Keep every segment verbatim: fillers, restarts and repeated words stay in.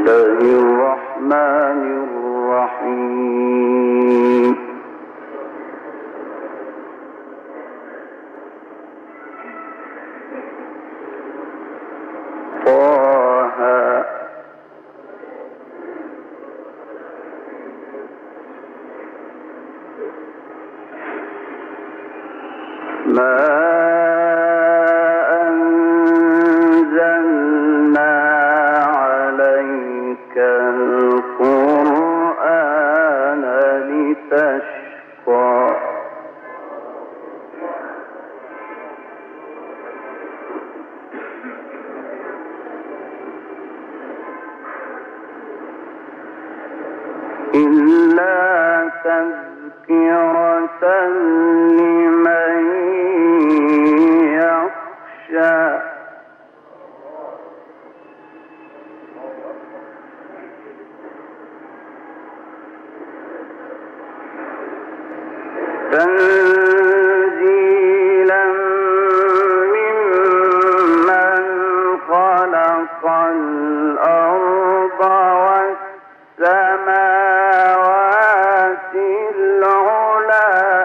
إلا تذكرة لمن يخشى تنزيلا ممن خلق الأرض والسماوات العلى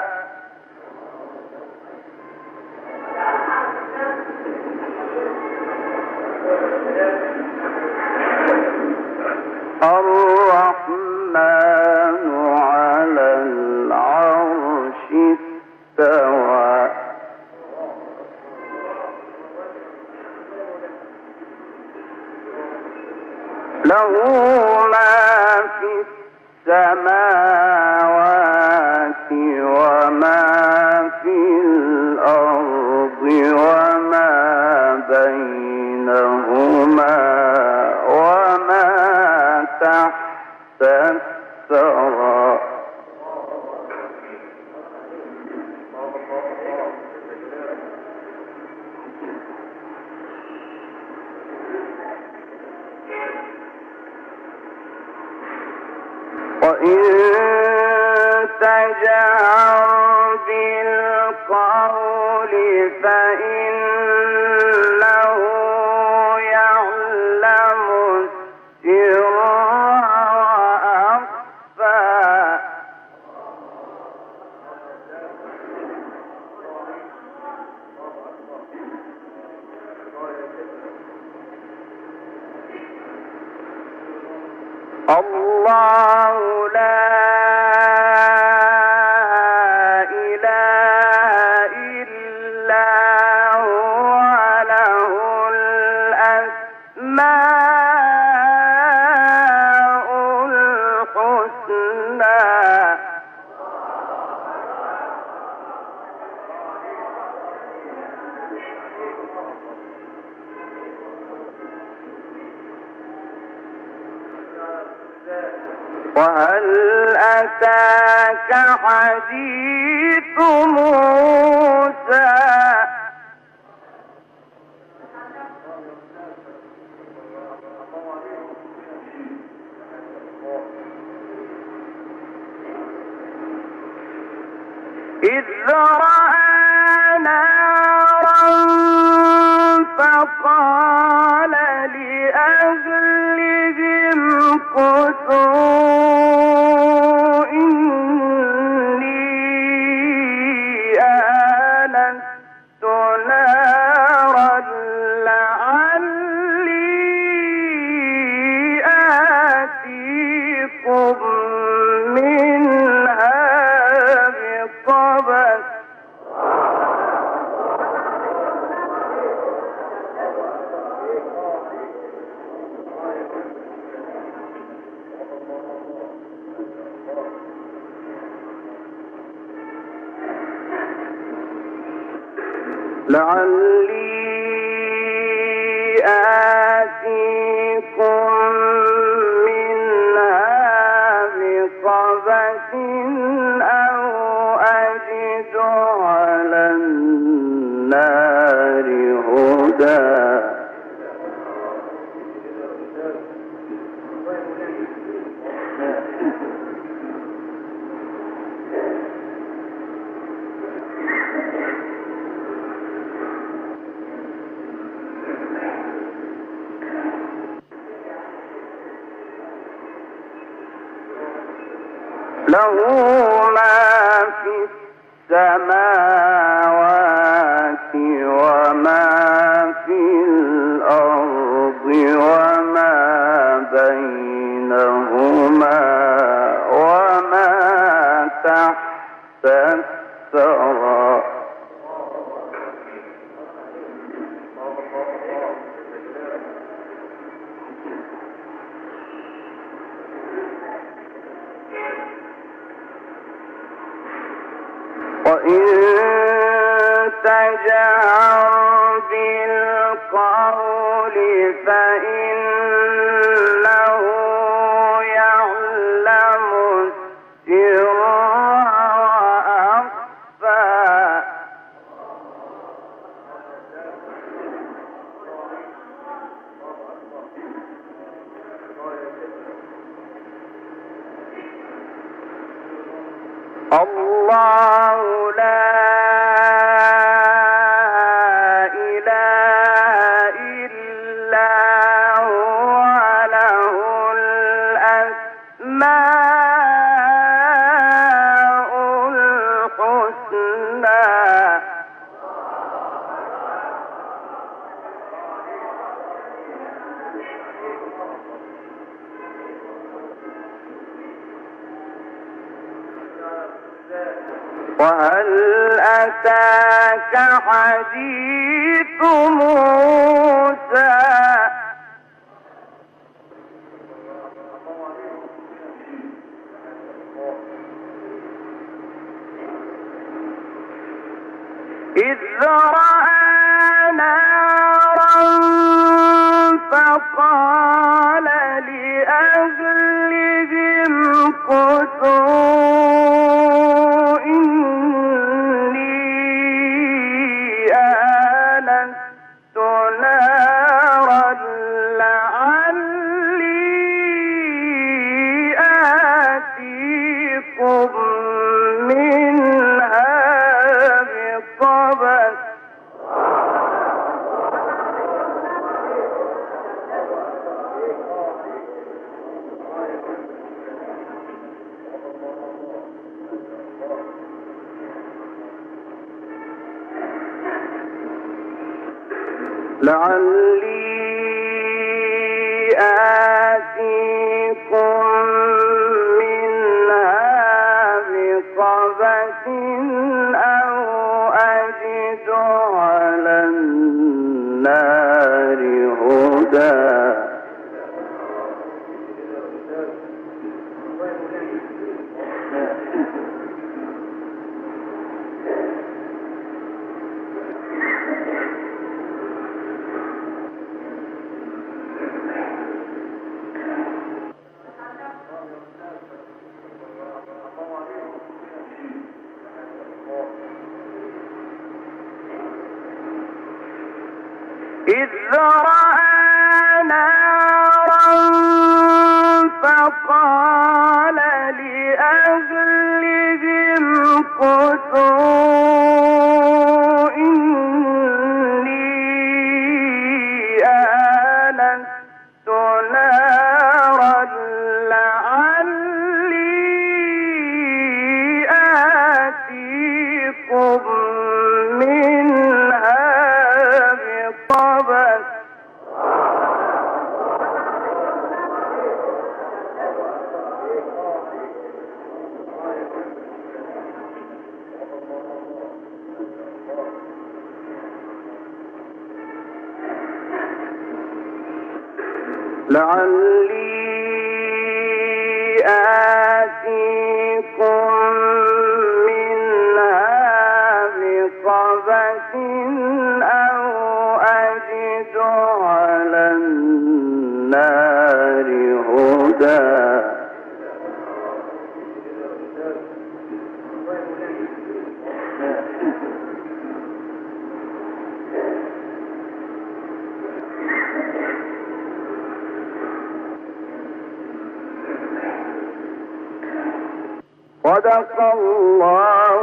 الرحمن على العرش استوى له ما في السماوات وما في الأرض وما بينهما وما تحت الثرى وإن تجهر بالقول فإنه يعلم السر وأخفى الله لا إله إلا هو له الأسماء الحسنى وهل أتاك حديث موسى إذ رأى نارا فقال لأهلهم كثوا إني آنست نارا لعلي آتيكم منها بقبس لعلي آتيكم منها بقبس أو أجد على النار هدى له ما في السماوات وما في الأرض وما بينهما وما تحت الثرى وإن تجهر بالقول فإنه يعلم السر وأخفى الله لا إله إلا هو له الأسماء الحسنى وهل أتاك حديث موسى إذ رأى نارا فقال لأهلهم كثوا إني آنست نارا لعلي آتيكم منها بقبس لعلي آتيكم منها بقبس أو أجد على النار هدى إذ رأى نارا فقال لأهلهم كثوا إني آنست نارا لعلي آتيكم منها بقبس لعلي آتيكم منها بقبس أو أجد على النار هدى صدق الله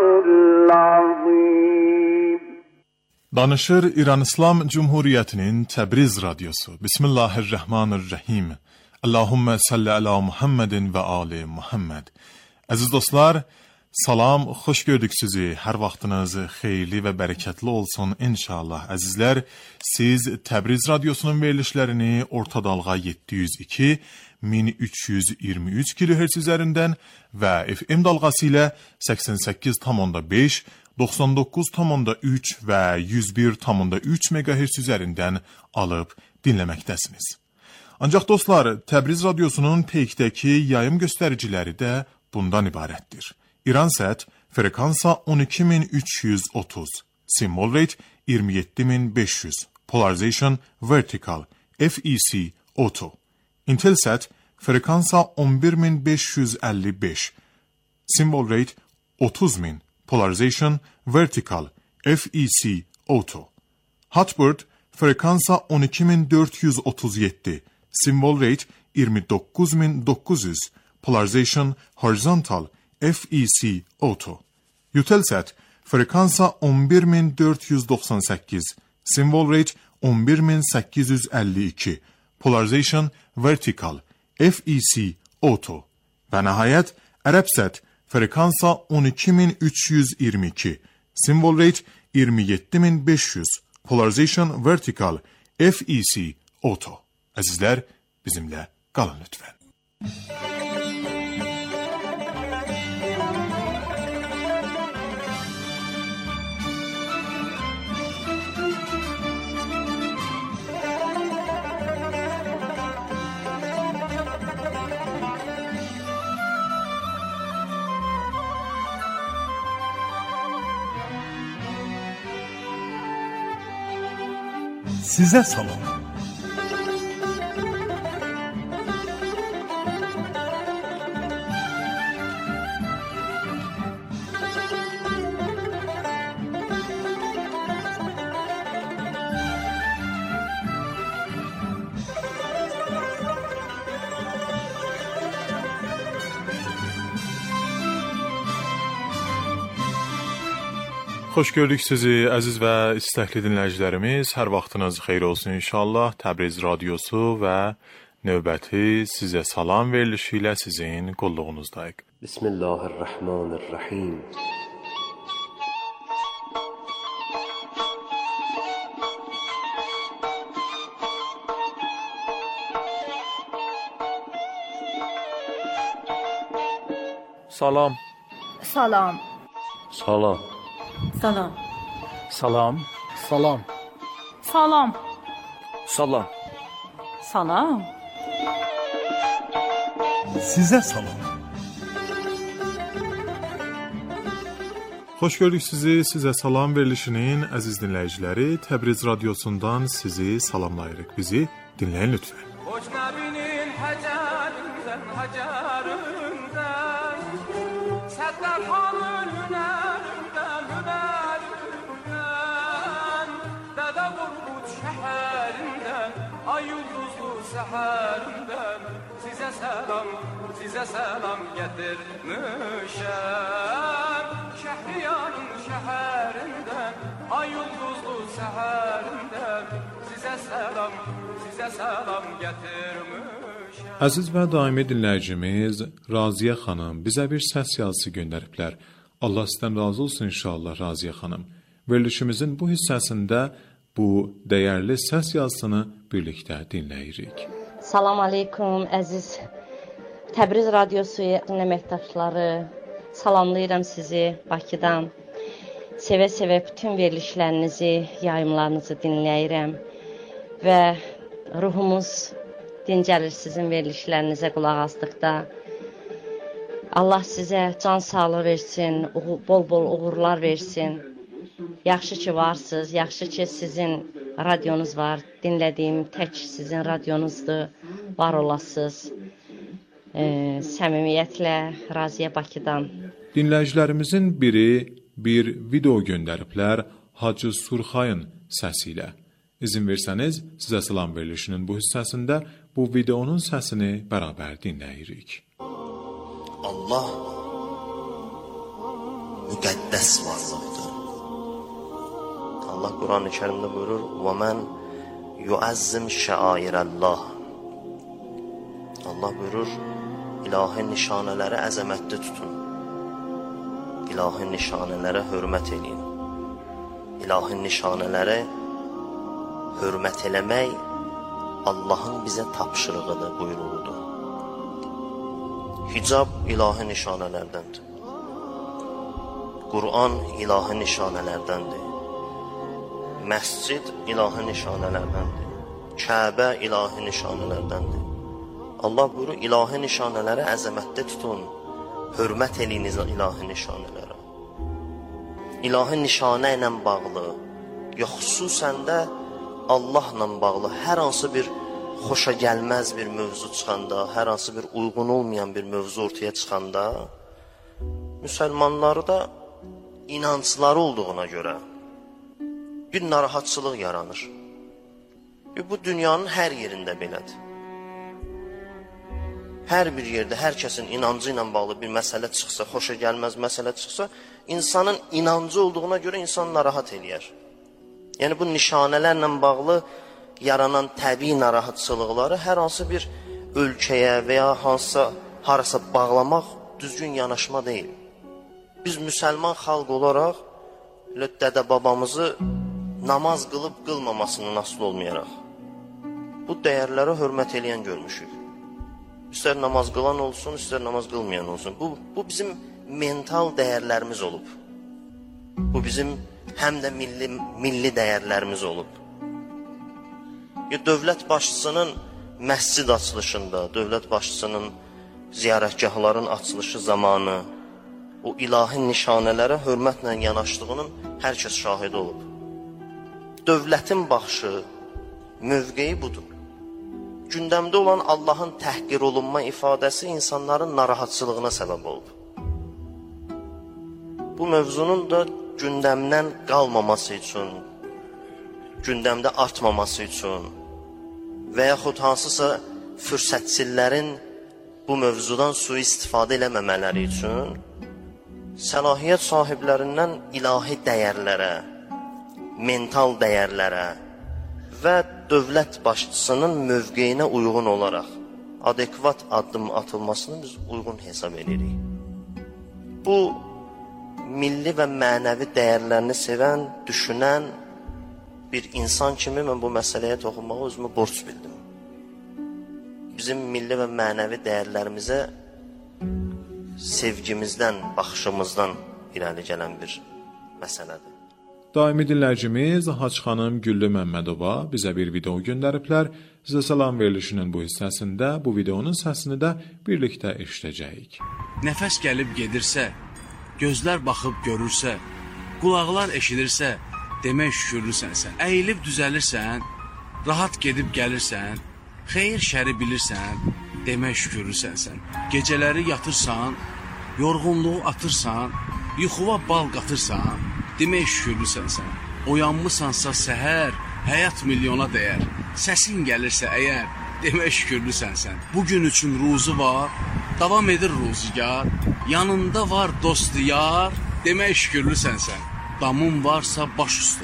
العظيم. Danışır İran İslam Cumhuriyeti'nin Tebriz Radyosu. Bismillahirrahmanirrahim. Allahümme salli ala Muhammedin ve ali Muhammed. Əziz dostlar, salam, xoş gördük sizi. Hər vaxtınız xeyirli və bərəkətli olsun inşallah. Əzizlər, siz Təbriz Radiosunun verilişlərini orta dalğa yeddi yüz iki min üç yüz iyirmi üç kilohertz üzərindən və F M dalğası ilə səksən səkkiz tam beş, doxsan doqquz tam üç və yüz bir tam üç megahertz üzərindən alıb dinləməkdəsiniz. Ancaq dostlar, Təbriz Radiosunun peykdəki yayım göstəriciləri də bundan ibarətdir. İransat frekansa on iki min üç yüz otuz, symbol rate iyirmi yeddi min beş yüz, polarization vertical, F E C auto. Intelsat frekansa on bir min beş yüz əlli beş, symbol rate otuz min, polarization vertical, F E C auto. Hotbird frekansa on iki min dörd yüz otuz yeddi, symbol rate iyirmi doqquz min doqquz yüz, polarization horizontal, F E C auto. Eutelsat frekansa on bir min dörd yüz doxsan səkkiz, symbol rate on bir min səkkiz yüz əlli iki, polarization vertical, F E C auto. Və nəhayət Ərəbsat frekansa on iki min üç yüz iyirmi iki, symbol rate iyirmi yeddi min beş yüz, polarization vertical, F E C auto. Əzizlər, bizimlə qalın lütfən. Sizə salam. Xoş gördük sizi, əziz və istəkli dinləyicilərimiz. Hər vaxtınız xeyir olsun inşallah. Təbriz Radiosu və növbəti sizə salam verilişi ilə sizin qulluğunuzdayıq. Bismillahirrahmanirrahim. Salam. Salam. Salam. Salam. Salam. Salam. Salam. Salam. Salam. Sizə salam. Xoş gördük sizi, sizə salam verilişinin əziz dinləyiciləri. Təbriz Radiosundan sizi salamlayırıq. Bizi dinləyin lütfən. Hoş nabinin hacarından hacarından Səddar xanın hünərindən hünərindən Dədə Qorqud şəhərindən ay ulduzlu səhərindən Sizə səlam, sizə səlam gətirmişəm Şəhriyarın şəhərindən ay ulduzlu səhərindən Sizə səlam, sizə səlam gətirmişəm. Əziz və daimi dinləyicimiz Raziyə xanım bizə bir səs yazısı göndəriblər. Allah sizdən razı olsun inşallah Raziyə xanım. Verilişimizin bu hissəsində bu dəyərli səs yazısını birlikdə dinləyirik. Salam aleykum əziz Təbriz Radiosu əməkdaşları. Salamlayıram sizi Bakıdan. Sevə-sevə bütün verilişlərinizi, yayımlarınızı dinləyirəm və ruhumuz dincəlir sizin verilişlərinizə qulaq asdıqda. Allah sizə can sağlığı versin, bol-bol uğurlar versin. Yaxşı ki varsınız, yaxşı ki sizin radyonuz var. Dinlədiyim tək sizin radyonuzdur, var olasınız. E, səmimiyyətlə Raziyə Bakıdan. Dinləyicilərimizin biri bir video göndəriblər Hacı Surxayın səsi ilə. İzin versəniz, sizə salam verilişinin bu hissəsində bu videonun səsini bərabər dinləyirik. Allah müqəddəs varlıqdır. Allah Quran-ı Kərimdə buyurur: "Və mən yuəzzim şəairəllah." Allah buyurur: İlahi nişanələri əzəmətli tutun. ilahi nişanələrə hörmət edin. İlahi nişanələrə hörmət eləmək Allahın bizə tapşırığıdır, buyruğudur. Hicab ilahi nişanələrdəndir. Quran ilahi nişanələrdəndir. Məscid ilahi nişanələrdəndir. Kəbə ilahi nişanələrdəndir. Allah buyurur, ilahi nişanələri əzəmətdə tutun, hörmət eləyiniz ilahi nişanələrə. İlahi nişanə ilə bağlı, ya xüsusən də Allahla bağlı hər hansı bir xoşa gəlməz bir mövzu çıxanda, hər hansı bir uyğun olmayan bir mövzu ortaya çıxanda, müsəlmanlarda inancları olduğuna görə bir narahatçılıq yaranır. Bu dünyanın hər yerində belədir. Hər bir yerdə, hər kəsin inancı ilə bağlı bir məsələ çıxsa, xoşa gəlməz məsələ çıxsa, insanın inancı olduğuna görə insan narahat eləyər. Yəni bu nişanələrlə bağlı yaranan təbii narahatçılıqları hər hansı bir ölkəyə və ya hansısa harasa bağlamaq düzgün yanaşma deyil. Biz müsəlman xalq olaraq dədə babamızı namaz qılıb qılmamasından asılı olmayaraq bu dəyərlərə hörmət eləyən görmüşük. İstər namaz qılan olsun, istər namaz qılmayan olsun. Bu, bu bizim mental dəyərlərimiz olub. Bu bizim həm də milli, milli dəyərlərimiz olub. Ya, dövlət başçısının məscid açılışında, dövlət başçısının ziyarətgahların açılışı zamanı o ilahi nişanələrə hörmətlə yanaşdığının hər kəs şahid olub. Dövlətin baxışı, mövqeyi budur. Gündəmdə olan Allahın təhqir olunma ifadəsi insanların narahatçılığına səbəb olub. Bu mövzunun da gündəmdən qalmaması üçün, gündəmdə artmaması üçün və yaxud hansısa fürsətçilərin bu mövzudan sui-istifadə eləməmələri üçün səlahiyyət sahiblərindən ilahi dəyərlərə, mental dəyərlərə və dövlət başçısının mövqeyinə uyğun olaraq adekvat addım atılmasını biz uyğun hesab edirik. Bu, milli və mənəvi dəyərlərini sevən, düşünən bir insan kimi mən bu məsələyə toxunmağı özümü borc bildim. Bizim milli və mənəvi dəyərlərimizə sevgimizdən, baxışımızdan irəli gələn bir məsələdir. Daimi dinləyicimiz Haç xanım Güllü Məmmədova bizə bir video göndəriblər. Sizə salam verilişinin bu hissəsində bu videonun səsini də birlikdə eşidəcəyik. Nəfəs gəlib gedirsə, gözlər baxıb görürsə, qulaqlar eşidirsə, demək şükürlüsən sən. Əyilib düzəlirsən, rahat gedib gəlirsən, xeyir şəri bilirsən, demək şükürlüsən sən. Gecələri yatırsan, yorğunluğu atırsan, yuxuva bal qatırsan, demək şükürlüsən sən. Oyanmısansa səhər, həyat milyona dəyər. Səsin gəlirsə əgər, demək şükürlüsən sən. Bugün üçün ruzu var, davam edir ruzigar. Yanında var dost yar, demək şükürlüsən sən. Damın varsa baş üstə,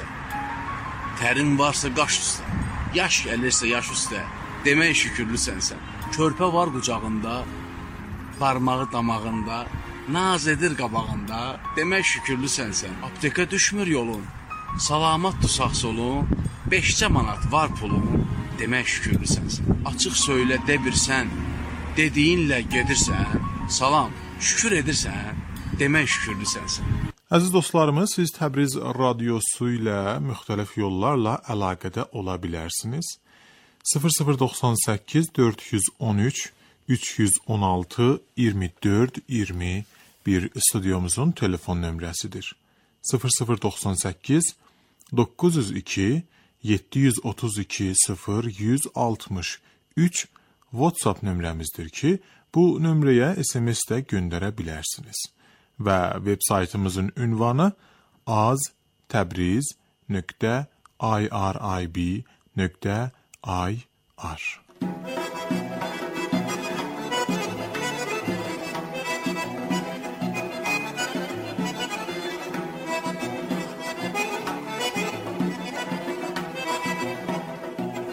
tərin varsa qaş üstə, yaş gəlirsə yaş üstə, demək şükürlüsən sən. Körpə var qucağında, barmağı damağında, naz edir qabağında, demək şükürlüsən sən. Apteka düşmür yolun, salamatdır sağ solun, beşcə manat var pulun, demək şükürlüsən sən. Açıq söylə de birsən, dediyinlə gedirsən, salam, şükür edirsən, demək şükürlüsən sən. Əziz dostlarımız, siz Təbriz radiosu ilə müxtəlif yollarla əlaqədə ola bilərsiniz. sıfır sıfır doxsan səkkiz dörd yüz on üç üç yüz on altı iyirmi dörd iyirmi bir stüdyomuzun telefon nömrəsidir. sıfır sıfır doxsan səkkiz doqquz yüz iki yeddi yüz otuz iki sıfır yüz altmış üç WhatsApp nömrəmizdir ki, bu nömrəyə S M S də göndərə bilərsiniz. Və web saytımızın ünvanı az təbriz nöqtə irib nöqtə ir.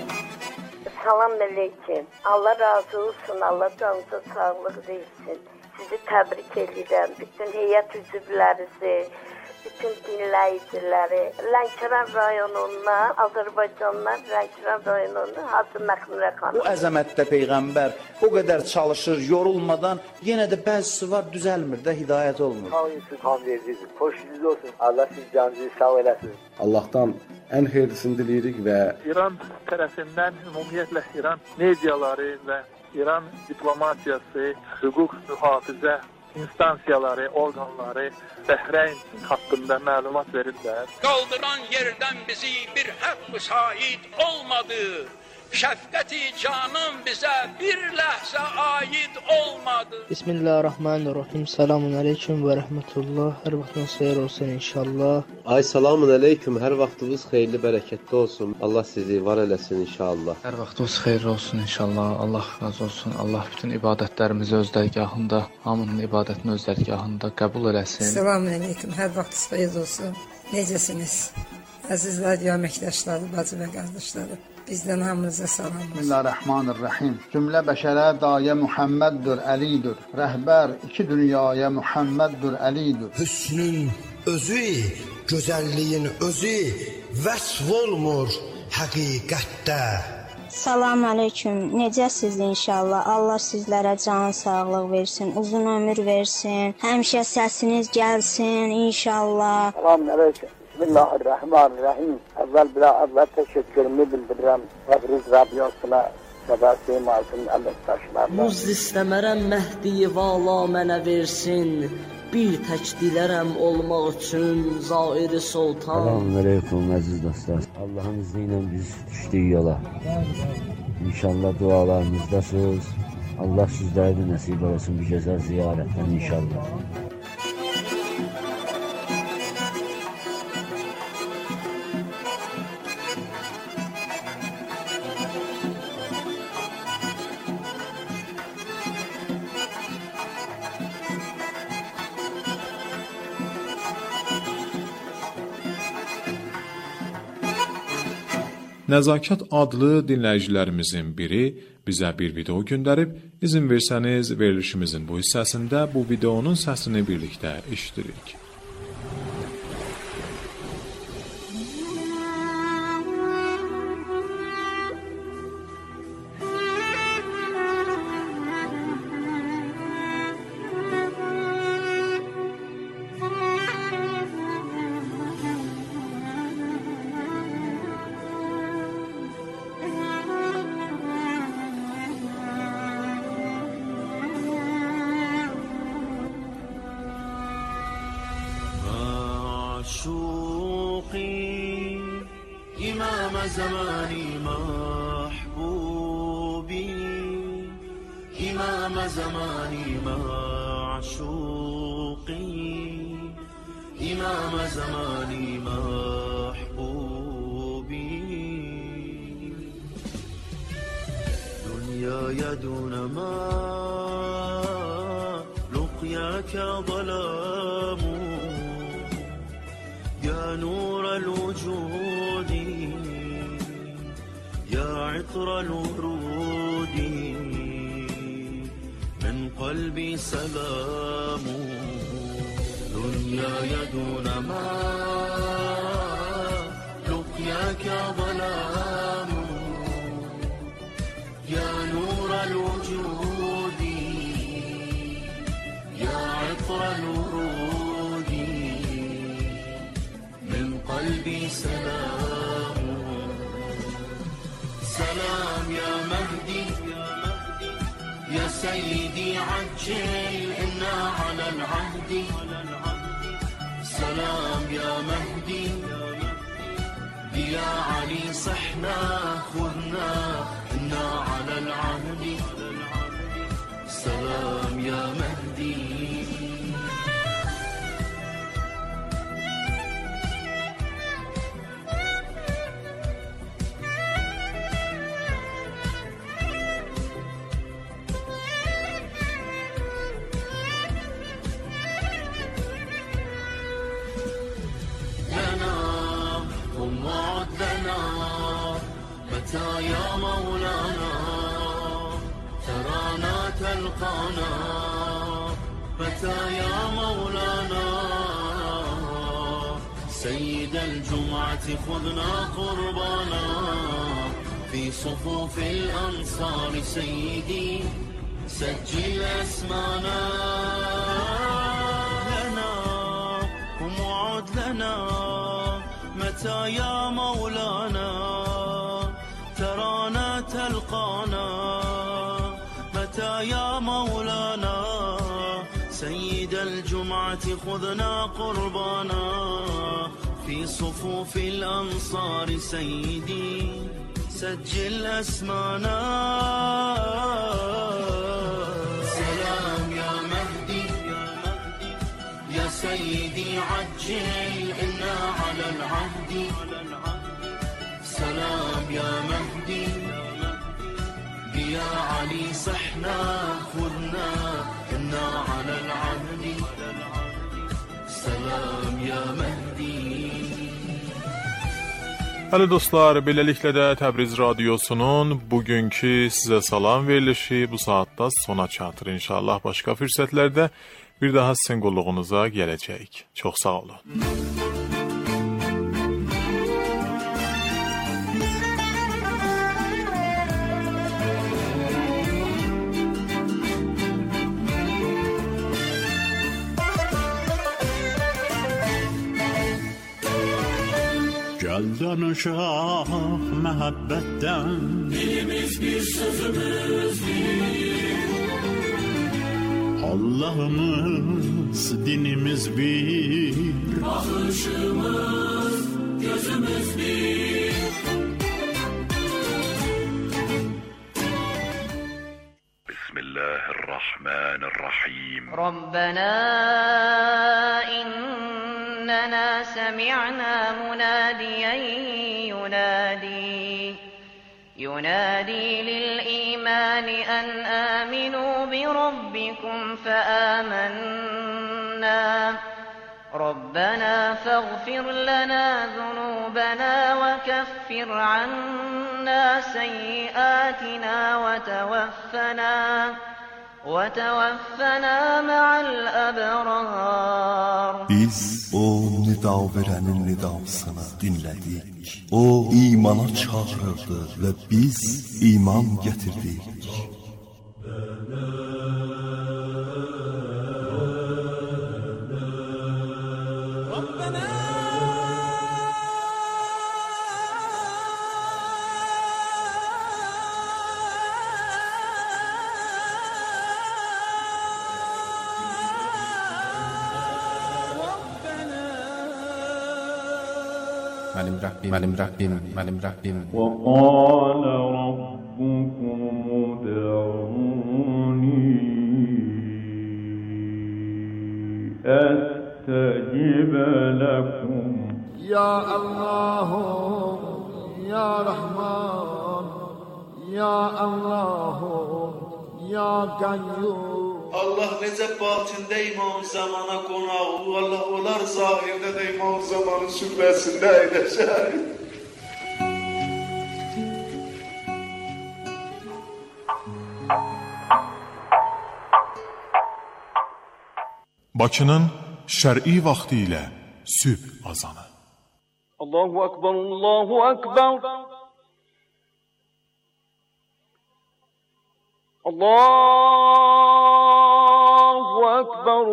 Salam aleyküm. Allah razı olsun. Allah canınıza sağlık versin. sizi təbrik edirəm. Bütün heyət üzvlərinizi, bütün dinləyiciləri, Lənkəran rayonundan, Azərbaycandan, Lənkəran rayonundan Hacı Məxmurə xanım. Bu əzəmətdə Peyğəmbər o qədər çalışır, yorulmadan, yenə də bəzisi var, düzəlmir də, hidayət olmur. Hamınızı tam verdirsiniz, hoşunuz olsun, Allah siz canınızı sağ eləsin. Allah'tan en hayırlısını dileyirik ve İran tərəfindən ümumiyyətlə İran mediaları və İran diplomatiyası, hüquq mühafizə instansiyaları, orqanları Bəhreyn haqqında məlumat verirlər. Qaldıran yerdən bizi bir haqq şahid olmadı. Şəfqəti canım bizə bir ləhzə aid olmadı. Bismillahirrahmanirrahim. Selamun aleyküm və rəhmətullah. Hər vaxtınız xeyir olsun inşallah. Ay selamun aleyküm. Hər vaxtınız xeyirli, bərəkətli olsun. Allah sizi var eləsin inşallah. Hər vaxtınız xeyirli olsun inşallah. Allah razı olsun. Allah bütün ibadətlərimizi öz dərgahında, hamının ibadətini öz dərgahında qəbul eləsin. Selamun aleyküm. Hər vaxtınız xeyir olsun. Necəsiniz? Əziz radio əməkdaşları, bacı və qardaşları. Bizdən hamınıza salam olsun. Bismillahirrahmanirrahim. Cümlə bəşərə dayə Muhammeddir, Əlidir. Rəhbər iki dünyaya Muhammeddir, Əlidir. Hüsnün özü, gözəlliyin özü vəsf olmur həqiqətdə. Salam aleyküm. Necəsiz inşallah? Allah sizlərə can sağlıq versin, uzun ömür versin. Həmişə səsiniz gəlsin inşallah. Salam aleyküm. Bismillahirrahmanirrahim. Əvvəl bir əvvəl təşəkkürümü bildirirəm Təbriz radiosuna və də Seymaltın əməkdaşlarına. Muz istəmərəm Məhdi vala mənə versin. Bir tək dilərəm olmaq üçün Zairi Sultan. Selamun aleyküm əziz dostlar. Allah'ın izniyle biz düşdük yola. İnşallah dualarınızdasınız. Allah sizlərə də nəsib olsun bir gözəl ziyarətdən inşallah. Nəzakət adlı dinləyicilərimizin biri bizə bir video göndərib, izin versəniz verilişimizin bu hissəsində bu videonun səsini birlikdə eşidirik. زماني محبوبي إمام زماني معشوقي إمام زماني محبوبي دنياي دون ما لقياك ظلام يا نور الوجود يا عطر الورود من قلبي سلام دنياي دون ما لقياك ظلام يا نور الوجود يا عطر الورود من قلبي سلام سلام يا مهدي يا سيدي عجل إنا على العهد سلام يا مهدي يا علي صحنا خذنا إنا على العهد سلام يا مهدي يا مولانا ترانا تلقانا متى يا مولانا سيد الجمعة خذنا قربانا في صفوف الأنصار سيدي سجل أسمانا لنا ومعد لنا متى يا مولانا ترانا تلقانا متى يا مولانا سيد الجمعة خذنا قربانا في صفوف الأنصار سيدي سجل أسمانا سلام يا مهدي يا سيدي عجل إنا على العهد سلام يا مهدي يا علي صحنا خذنا إنا على العهد سلام يا مهدي. Hələ dostlar, beləliklə də Təbriz Radiosunun bugünkü sizə salam verilişi bu saatda sona çatır. İnşallah başqa fürsətlərdə bir daha sizin qulluğunuza gələcəyik. Çox sağ olun. Gel danışaq məhəbbətdən dilimiz bir sözümüz bir Allah'ımız dinimiz bir bakışımız gözümüz bir Bismillahirrahmanirrahim Rabbena إننا سمعنا مناديا ينادي ينادي للإيمان أن آمنوا بربكم فآمنا ربنا فاغفر لنا ذنوبنا وكفر عنا سيئاتنا وتوفنا وتوفنا مع الأبرار Biz o nida verənin nidasını dinlədik. O imana çağırırdı və biz iman gətirdik. Mənim Rəbbim, mənim Rəbbim, mənim Rəbbim. Və qala rabbukum ud'uni astajib lakum. Ya Allah, Ya Rahman, Ya Allah, Ya Qayyum. Allah necə batində İmam Zamana qonağı, Allah olar zahirdə də İmam Zamanın sübhəsində eydəşər. Bakının şər'i vaxtı ilə sübh azanı. Allahu Akbar, Allahu Akbar. Allahu Akbar,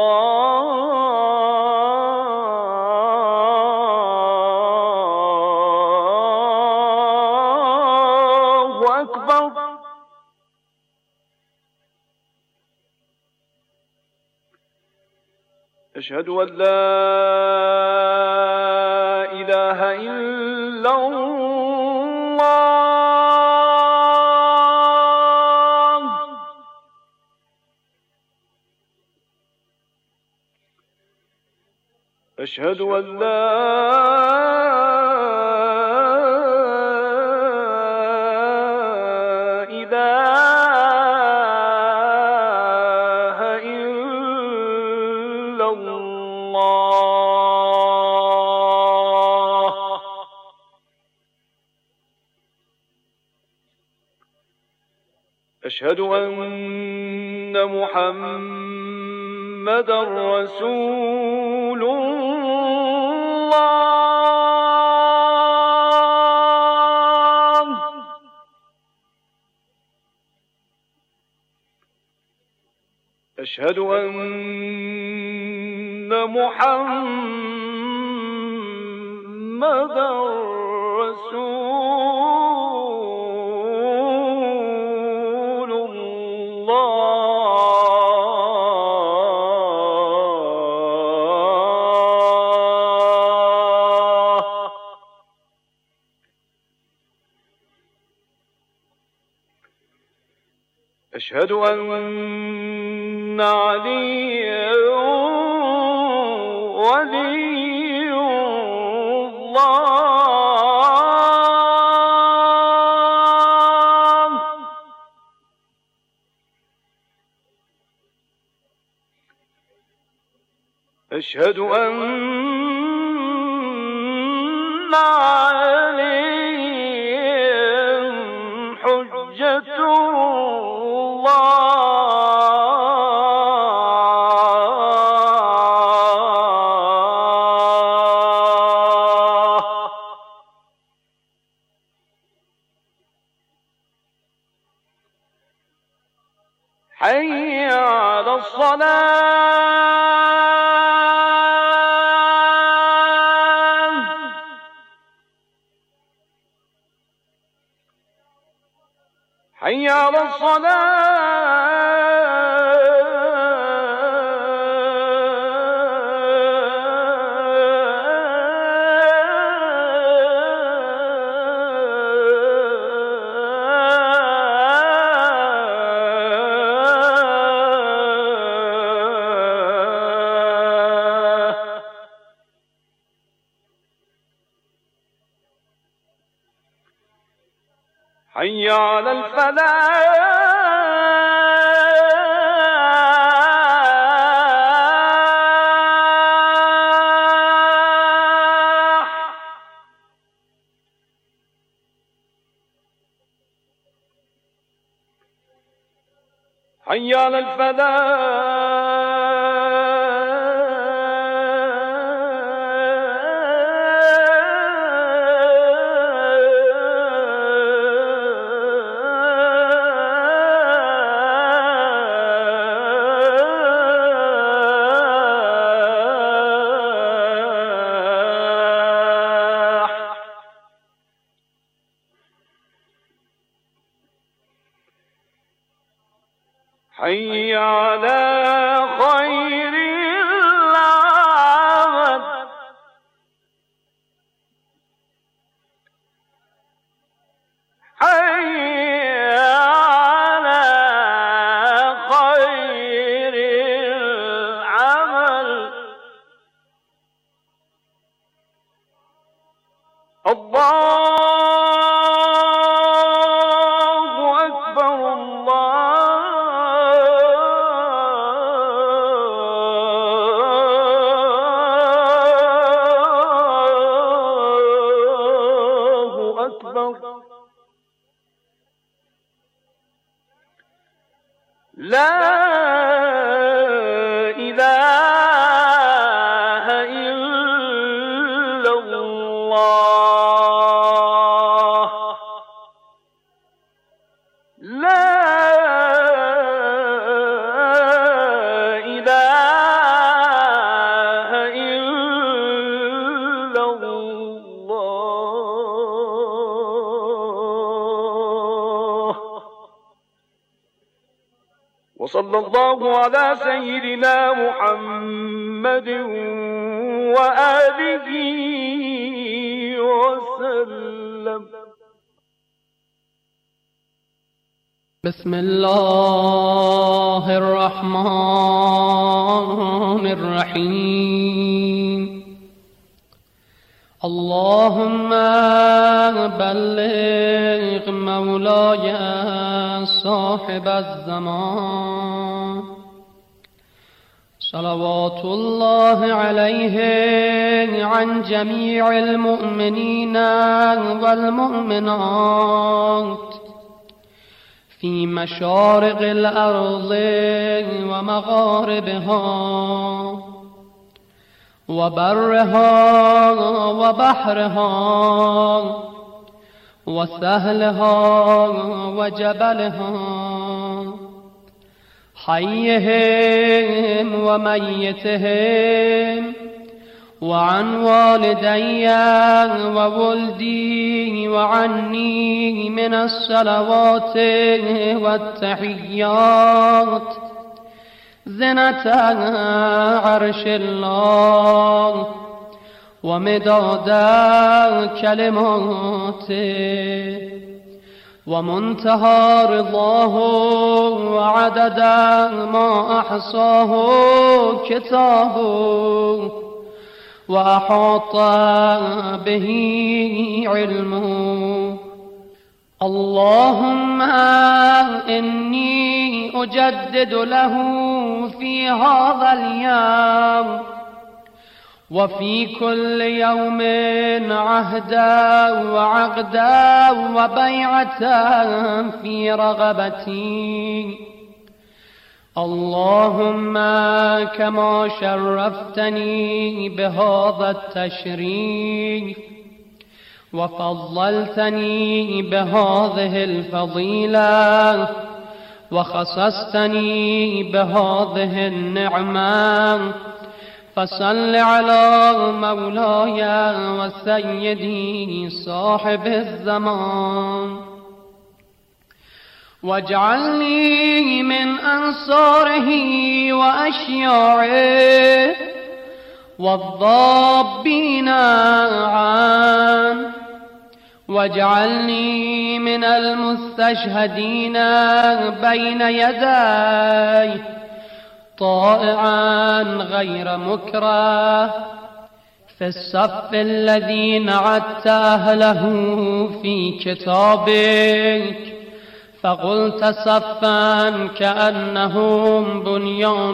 Allahu Akbar. Eşhedü en la ilahe illallah. أشهد أن لا إله إلا الله أشهد أن محمد رسول الله أشهد أن محمدا رسول الله أشهد أن عليا ولي الله أشهد أن عليا حجة حي على الصلاة حي على حي على الفلاح حي على الفلاح حي على خير العمل حي على خير العمل الله أكبر لا إله إلا الله لا إله إلا الله وصلى الله على سيدنا محمد وآله وسلم. بسم الله الرحمن الرحيم. اللهم بلغ مولاي صاحب الزمان صلوات الله عليه عن جميع المؤمنين والمؤمنات في مشارق الأرض ومغاربها وبرها وبحرها وسهلها وجبلها حيهم وميتهم وعن والدي وولدي وعني من الصلوات والتحيات زنة عرش الله ومداد كلماته ومنتهى رضاه وعدد ما أحصاه كتابه وأحاط به علمه. اللهم إني أجدد له في هذا اليوم وفي كل يوم عهدا وعقدا وبيعة في رغبتي. اللهم كما شرفتني بهذا التشريف وفضلتني بهذه الفضيلة وخصصتني بهذه النعمة فصل على مولاي وسيدي صاحب الزمان واجعلني من أنصاره وأشياعه والضابين عنه واجعلني من المستشهدين بين يدي طائعا غير مكره في الصف الذي نعدت أهله في كتابك فقلت صفا كأنهم بنيان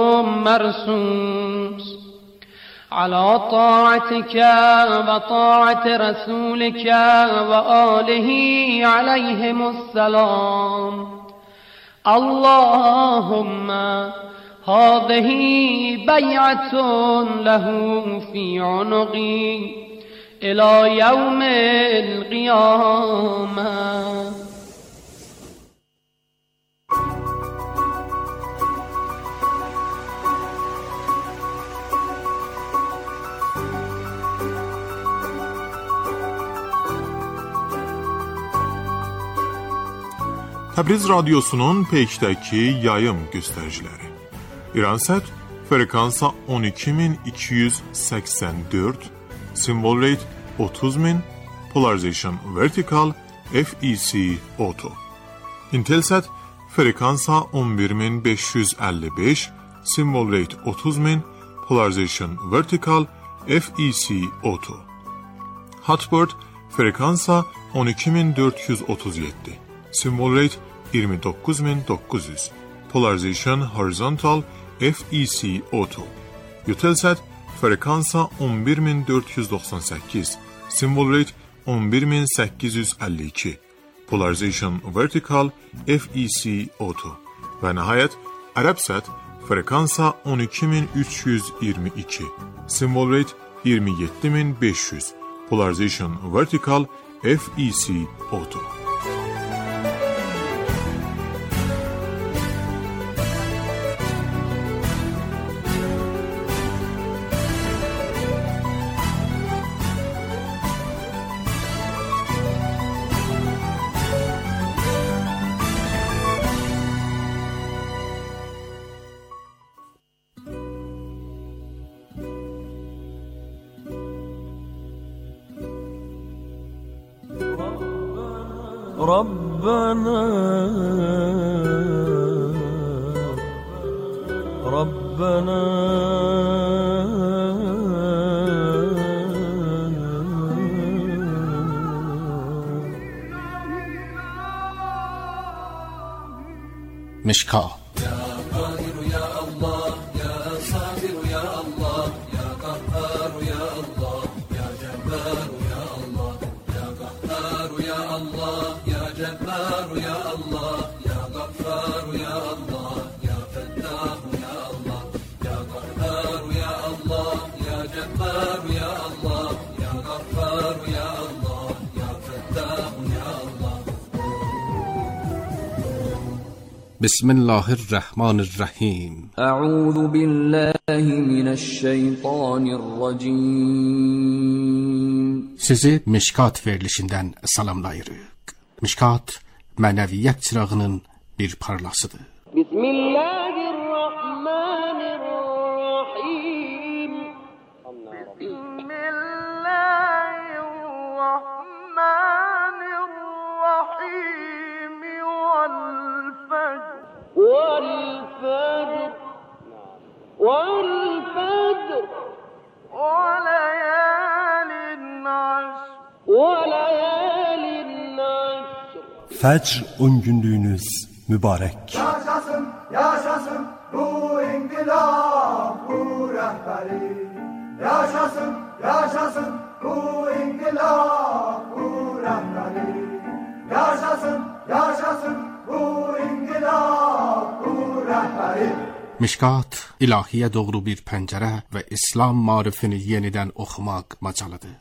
مرصوص على طاعتك وطاعة رسولك وآله عليهم السلام. اللهم هذه بيعة له في عنقي إلى يوم القيامة. Təbriz Radyosu'nun Peyk'təki yayım göstəriciləri. İransat frekansa on iki bin iki yüz səksən dörd, symbol rate otuz bin, polarization vertical, F E C auto. Intelsat frekansa on bir bin beş yüz əlli beş, symbol rate otuz bin, polarization vertical, F E C auto. Hotbird frekansa on iki bin dörd yüz otuz yeddi, symbol rate iyirmi dokuz bin dokuz yüz, polarization horizontal, F E C auto. Eutelsat frekansa on bir bin dörd yüz doxsan səkkiz, symbol rate on bir bin səkkiz yüz əlli iki, polarization vertical, F E C auto. Və nəhayət Arabsat frekansa on iki bin üç yüz iyirmi iki, symbol rate iyirmi yeddi bin beş yüz, polarization vertical, F E C auto. ربنا ربنا مشکا الله يا جبار يا الله بسم الله الرحمن الرحیم. اعوذ بالله من الشیطان الرجیم. Sizi Mişkat verilişinden salamlayırıq. Mişkat mənəviyyət çırağının bir parlasıdır. Bismillahirrahmanirrahim. Bismillahirrahmanirrahim. والفجر والفجر وليال عشر وليال عشر. Fəcr on günlüyünüz mübarək. Yaşasın, yaşasın bu inkılap, bu rəhbəri. Yaşasın, yaşasın bu inkılap, bu rəhbəri. Yaşasın, yaşasın bu inkılap, bu rəhbəri. Mişkat, ilahiyə doğru bir pəncərə və İslam marifini yenidən oxumaq macalıdır.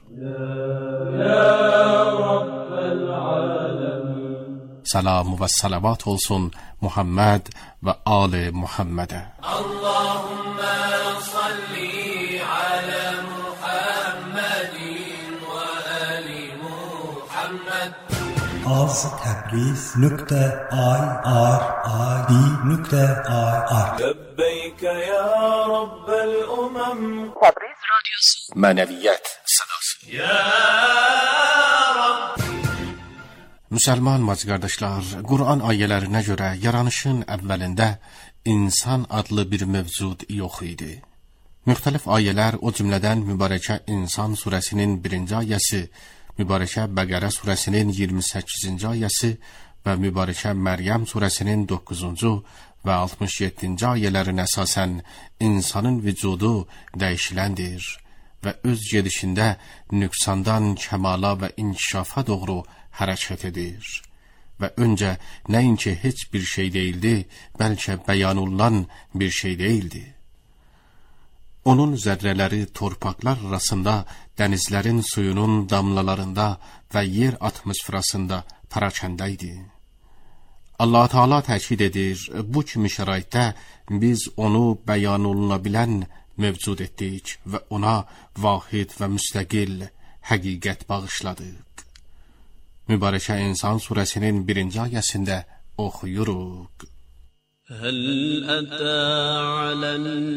Salam və salavat olsun Muhammed və Ali Muhammedə. Allahümme salli ala Muhammedin və Ali Muhammed. az təbriz nöqtə i r i d nöqtə i r. Lebbeyke ya Rabbel umam. Təbriz radiosu mənəviyyət sədası. Ya Rabb. Müsəlman qardaşlar, Quran ayələrinə görə yaranışın əvvəlində insan adlı bir mövcud yox idi. Müxtəlif ayələr, o cümlədən Mübarəkə İnsan surəsinin birinci ayəsi, Mübarəkə Bəqərə surəsinin iyirmi səkkizinci ayəsi və Mübarəkə Məryəm surəsinin doqquzuncu və altmış yeddinci ayələrin əsasən insanın vücudu dəyişiləndir və öz gedişində nüqsandan kəmala və inkişafa doğru hərəkət edir və öncə nəinki heç bir şey deyildi, bəlkə bəyan olunan bir şey deyildi. Onun zərrələri torpaqlar arasında, dənizlərin suyunun damlalarında və yer atmosferasında parakəndə idi. Allah Teala təkid edir, bu kimi şəraitdə biz onu bəyan oluna bilən mövcud etdik və ona vahid və müstəqil həqiqət bağışladıq. Mübarəkə İnsan surəsinin birinci ayəsində oxuyuruq. هل أتى على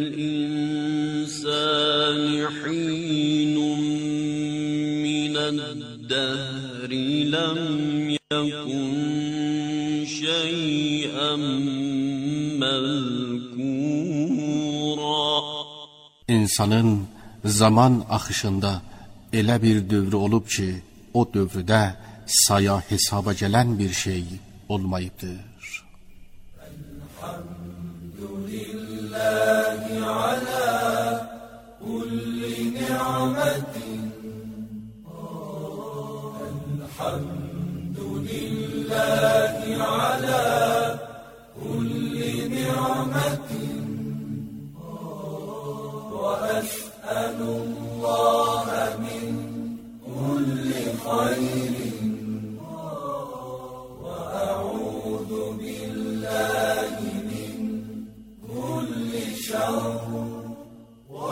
الإنسان حين من الدهر لم يكن شيئا مذكورا. İnsanın zaman axışında elə bir dövrü olub ki, o dövrdə saya hesaba gələn bir şey olmayıbdır. Elhamdülillahi ala kulli ni'metin. Elhamdülillahi ala kulli ni'metin. Ve es'alullaha min kulli khayrin. Ve a'udhu billahi min kulli şerr. Ve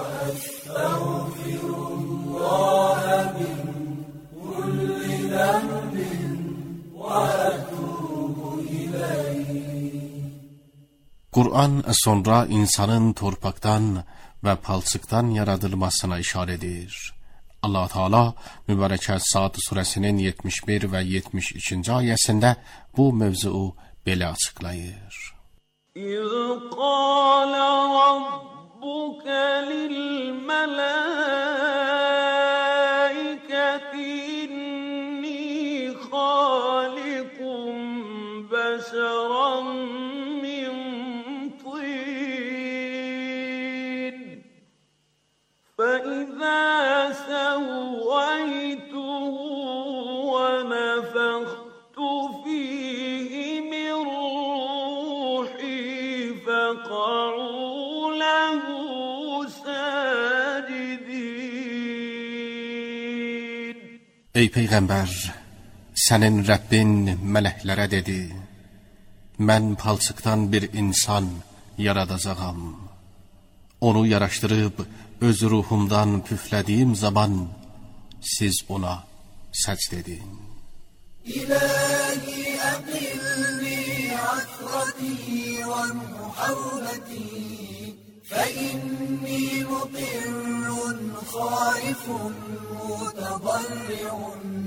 estağfirullaha min kulli zembin. Ve etubu ileyh. Kur'an sonra insanın torpaqdan və palçıqdan yaradılmasına işarə edir. Allah Teala Mübarəkə Sad surəsinin yetmiş bir və yetmiş ikinci ayəsində bu mövzuu belə açıqlayır. İz qala rabbuka lil mələikəti inni xaliqum bəşəran فإذا سويته ونفخت فيه من روحي فقعوا له ساجدين. Ey Peyğəmbər, sənin Rəbbin mələklərə dedi, mən palçıqdan bir insan yaradacağam. Onu yaraşdırıb öz ruhumdan püflədiyim zaman siz ona səcd edin. İlahi aqilni atrati ve muhavlati فإني مقر خائف متضرع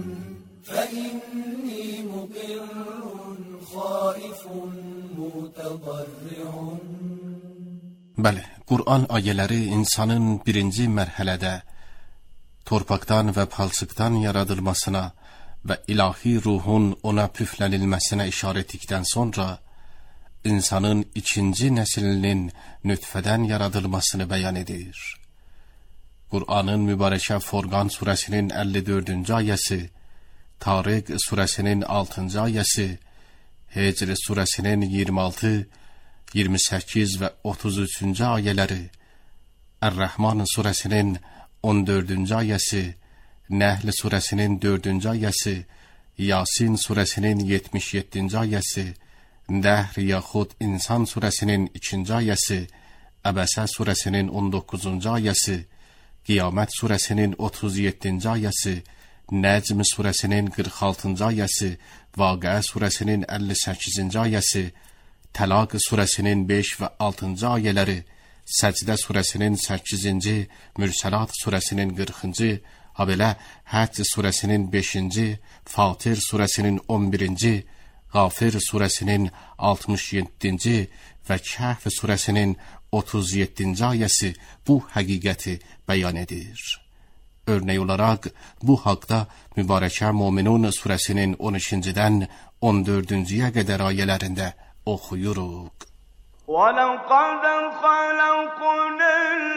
فإني مقر خائف متضرع Bəli, Qur'an ayələri insanın birinci mərhələdə torpaqdan və palçıqdan yaradılmasına və ilahi ruhun ona püflənilməsinə işarə etdikdən sonra insanın ikinci nəslinin nütfədən yaradılmasını bəyan edir. Qur'anın mübarəkə Furqan surəsinin əlli dördüncü ayəsi, Tariq surəsinin altıncı ayəsi, Hicr surəsinin iyirmi altı, iyirmi səkkiz və otuz üçüncü ayələri, Ər-Rəhman surəsinin on dördüncü ayəsi, Nəhl surəsinin dördüncü ayəsi, Yasin surəsinin yetmiş yeddinci ayəsi, Dəhr yaxud İnsan surəsinin ikinci ayəsi, Əbəsə surəsinin on doqquzuncu ayəsi, Qiyamət surəsinin otuz yeddinci ayəsi, Nəcm surəsinin qırx altıncı ayəsi, Vaqəə surəsinin əlli səkkizinci ayəsi, Təlaq surəsinin beş və altıncı ayələri, Səcdə surəsinin səkkizinci, Mürsəlat surəsinin qırxıncı, habelə Həcc surəsinin beşinci, Fatir surəsinin on birinci, Qafir surəsinin altmış yeddinci və Kəhf surəsinin otuz yeddinci ayəsi bu həqiqəti bəyan edir. Örnək olaraq, bu haqda mübarəkə Mominun surəsinin on ikincidən on dördüncüyə qədər ayələrində oxuyuruq. وَلَقَدْ خَلَقْنَا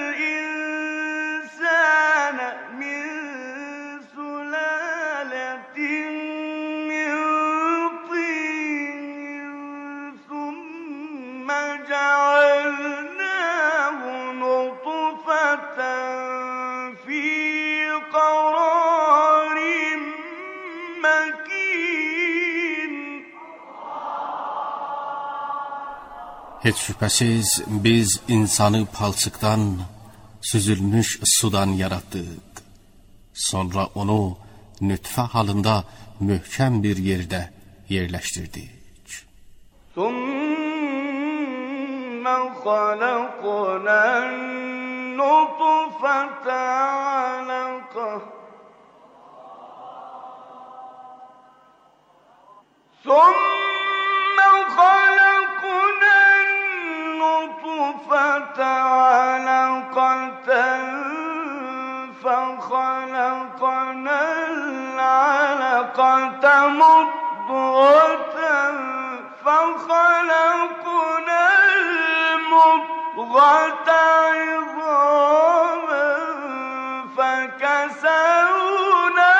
الْإِنسَانَ مِنْ سُلَالَةٍ مِنْ طِينٍ ثُمَّ جَعَلْنَاهُ نُطْفَةً فِي قَرَارٍ مَكِينٍ. Heç şübhəsiz biz insanı palçıqdan, süzülmüş sudan yaratdıq. Sonra onu nütfə halında möhkəm bir yerdə yerləşdirdik. ثُمَّ خَلَقْنَا النُّطْفَةَ عَلَقَةً ثُمَّ خَلَقْنَا النُّطْفَةَ عَلَقَةً فَخَلَقْنَا الْعَلَقَةَ مُضْغَةً فَخَلَقْنَا الْمُضْغَةَ عِظَامًا فَكَسَوْنَا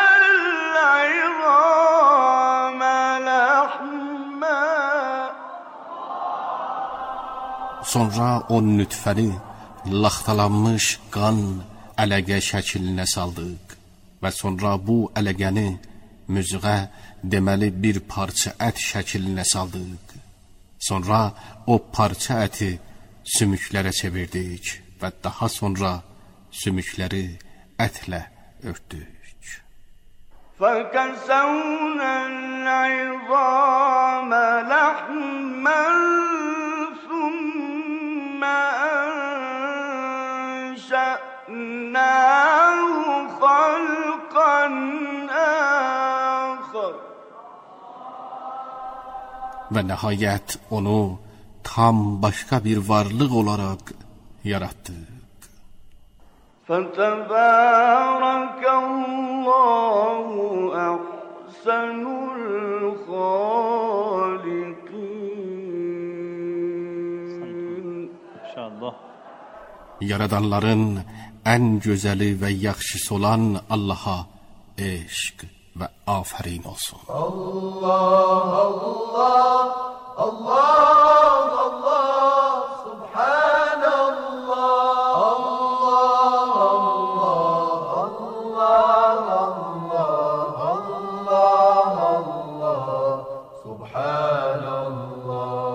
الْعِظَامَ لَحْمًا. Sonra o nütfəni laxtalanmış qan ələqə şəklinə saldıq və sonra bu ələqəni müzğə deməli bir parça ət şəklinə saldıq. Sonra o parça əti sümüklərə çevirdik və daha sonra sümükləri ətlə örtdük. فَكَسَوْنَا الْعِظَامَ لَحْمًا ثُمَّ أَنشَأْنَاهُ خَلْقًا آخَرَ. Və nəhayət onu tam başqa bir varlıq olaraq yaratdıq. فَتَبَارَكَ اللَّهُ أَحْسَنُ الْخَالِقِينَ. İnşallah. Yaradanların ən gözəli və yaxşısı olan Allaha eşq və afərin olsun. Allah, Allah, Allah, Allah, Subhanallah. Allah, Allah, Allah, Allah, Subhanallah.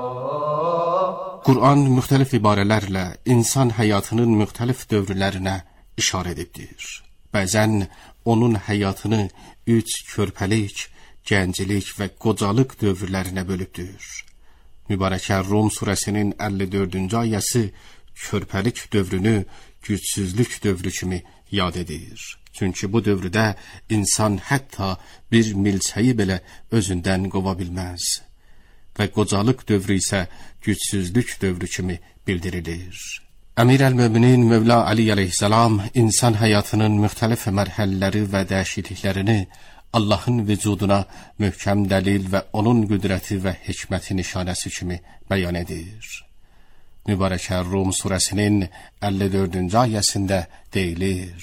Kur'an müxtəlif ibarələrlə insan həyatının müxtəlif dövrlərinə işarə edibdir. Bəzən onun həyatını üç körpəlik, gənclik və qocalıq dövrlərinə bölübdür. Mübarəkə Rum surəsinin əlli dördüncü ayəsi körpəlik dövrünü gücsüzlük dövrü kimi yad edir. Çünki bu dövrdə insan hətta bir milçəyi belə özündən qova bilməz. Və qocalıq dövrü isə gücsüzlük dövrü kimi bildirilir. Əmir əl-Möminin Mövla Ali əleyhissalam insan həyatının müxtəlif mərhələləri və dəyişikliklərini Allahın vücuduna möhkəm dəlil və onun qüdrəti və hikməti nişanəsi kimi bəyan edir. Mübarəkə Rum surəsinin əlli dördüncü ayəsində deyilir: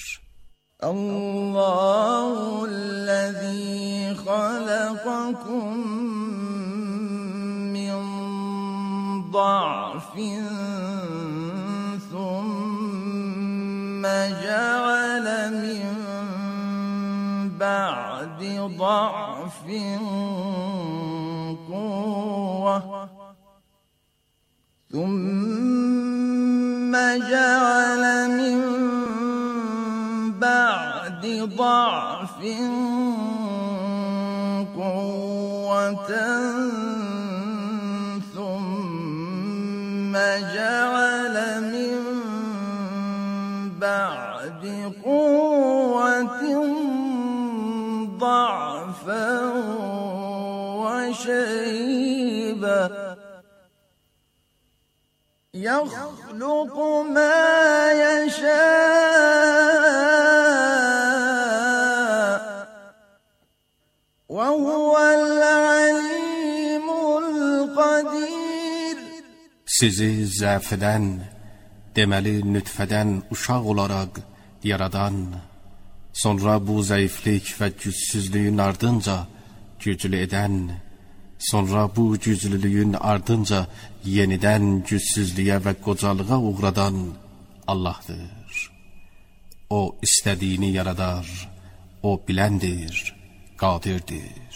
Allahüllezî xalaqakum min ضعفin thumma ceale min ba'di ضعfin kuvve ثم جعل من بعد ضعف قوة ثم جعل من بعد قوة ضعفا وشيبا يخلق ما يشاء وهو العليم القدير. Sizi zəfədən, deməli nütfədən uşaq olaraq yaradan, sonra bu zəiflik və gücsüzlüyün ardınca güclü edən, sonra bu güclülüyün ardınca yenidən gücsüzlüyə və qocalığa uğradan Allahdır. O istədiyini yaradar, o biləndir, qadirdir.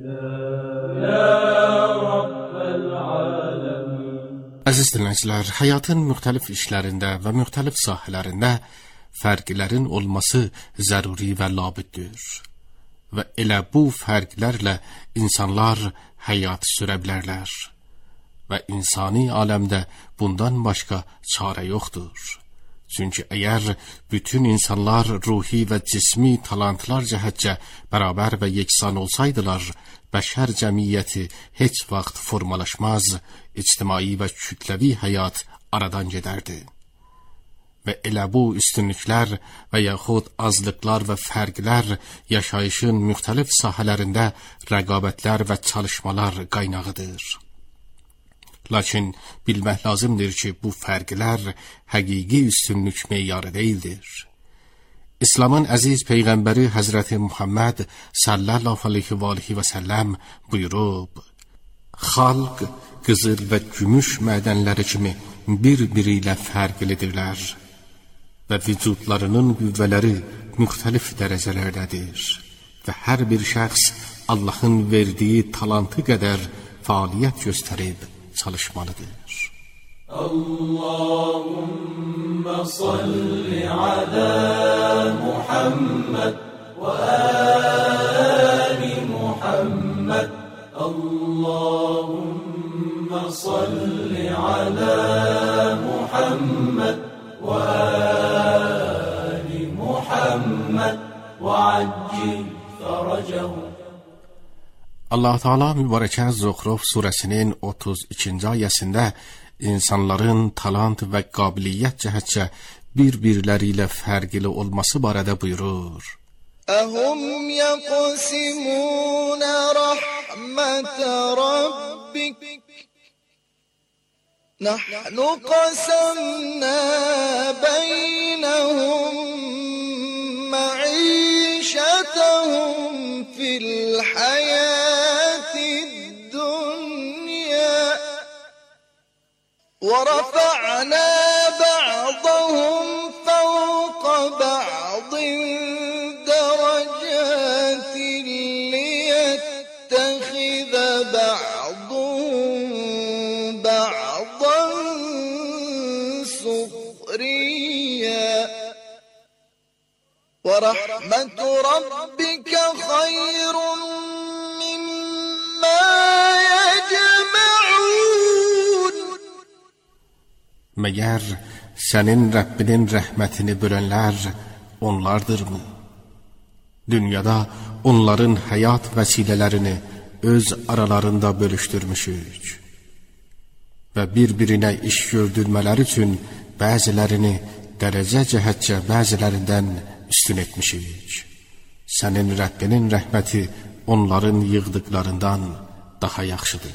Əziz dinləyicilər, həyatın müxtəlif işlərində və müxtəlif sahələrində fərqlərin olması zəruri və labüddür. Və elə bu fərqlərlə insanlar həyat sürə bilərlər. Və insani aləmdə bundan başqa çarə yoxdur. Çünki əgər bütün insanlar ruhi və cismi talantlar cəhətcə bərabər və yeksan olsaydılar, bəşər cəmiyyəti heç vaxt formalaşmaz, ictimai və kütləvi həyat aradan gedərdi. Və elə bu üstünlüklər və yaxud azlıqlar və fərqlər yaşayışın müxtəlif sahələrində rəqabətlər və çalışmalar qaynağıdır. Lakin bilmək lazımdır ki, bu fərqlər həqiqi üstünlük meyarı deyildir. İslamın əziz Peyğəmbəri Həzrəti Muhammed sallallahu aleyhi və aleyhi və səlləm buyurub: Xalq qızıl və gümüş mədənləri kimi bir-biri ilə fərqlidirlər və vücudlarının qüvvələri müxtəlif dərəcələrdədir və hər bir şəxs Allahın verdiyi talantı qədər fəaliyyət göstərib çalışmalıdır. Allahümme salli ala Muhammed ve ali Muhammed. Allahümme salli ala Muhammed ve ali Muhammed ve accil faracahu. Allah Teala mübarəkə Zuhruf surəsinin otuz ikinci ayəsində insanların talant və qabiliyyət cəhətcə bir-birləri ilə fərqli olması barədə buyurur: Əhum yəqsimunə rəhmətə Rabbik Nəhnu qasamnə beynəhum məişətəhum fil həyəti dünya ورفعنا بعضهم فوق بعض درجات ليتخذ بعضهم بعضا ورحمة ربك خير مما يجمعون. Məyər sənin Rəbbinin rəhmətini bölənlər onlardırmı? Dünyada onların həyat vəsilələrini öz aralarında bölüşdürmüşük və bir-birinə iş gördürmələri üçün bəzilərini dərəcə cəhətcə bəzilərindən üstün etmişik. Sənin Rəbbinin rəhməti onların yığdıqlarından daha yaxşıdır.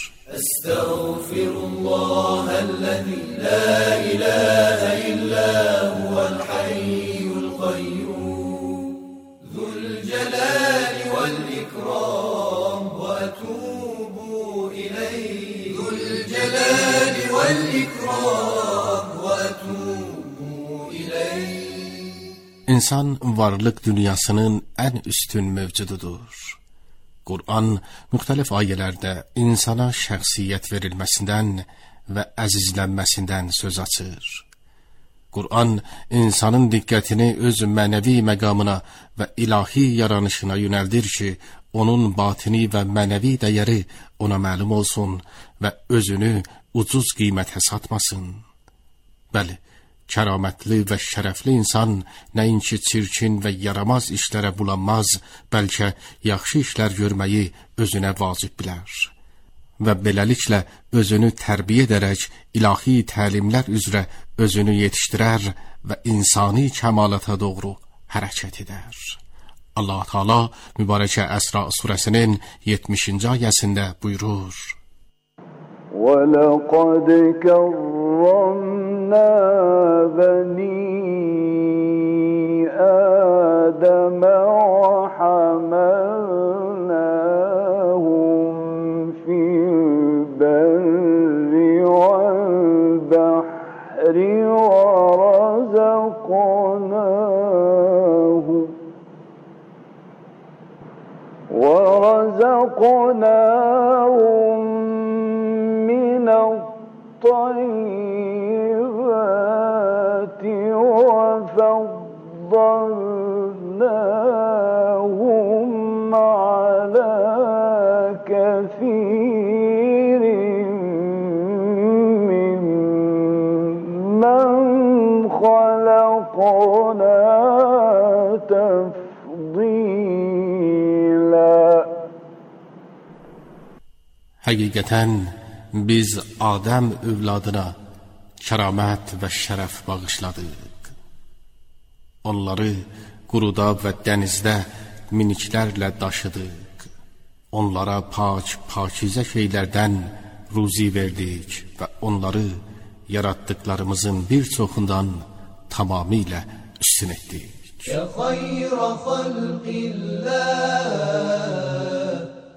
Estağfirullahəl-ləzi la ilahə illə huvəl-hayyul qayyum Zülcəlali vəl-ikram və ətubu ileyh Zülcəlali vəl-ikram və ətubu ileyh. İnsan varlıq dünyasının ən üstün mövcududur. Qur'an müxtəlif ayələrdə insana şəxsiyyət verilməsindən və əzizlənməsindən söz açır. Qur'an insanın diqqətini öz mənəvi məqamına və ilahi yaranışına yönəldir ki, onun batini və mənəvi dəyəri ona məlum olsun və özünü ucuz qiymətə satmasın. Bəli, kəramətli və şərəfli insan nəinki çirkin və yaramaz işlərə bulanmaz, bəlkə yaxşı işlər görməyi özünə vacib bilər və beləliklə özünü tərbiyə edərək ilahi təlimlər üzrə özünü yetişdirər və insani kəmalata doğru hərəkət edər. Allah Teala mübarəkə Əsra surəsinin yetmişinci ayəsində buyurur: وَلَقَدْ كَرَّمْنَا بَنِي آدَمَ وَحَمَلْنَاهُمْ فِي الْبَرِّ وَالْبَحْرِ وَرَزَقْنَاهُمْ وَرَزَقْنَاهُمْ مِنَ الطَّيِّبَاتِ وَفَضَّلْنَاهُمْ عَلَى كَثِيرٍ مِّمَّنْ خَلَقْنَا تَفْضِيلًا. Həqiqətən biz Adəm övladına kəramət və şərəf bağışladıq. Onları quruda və dənizdə miniklərlə daşıdıq. Onlara pak, pakizə şeylərdən ruzi verdik və onları yaratdıklarımızın bir çoxundan tamamilə üstün etdik. Ya xayra xalqillah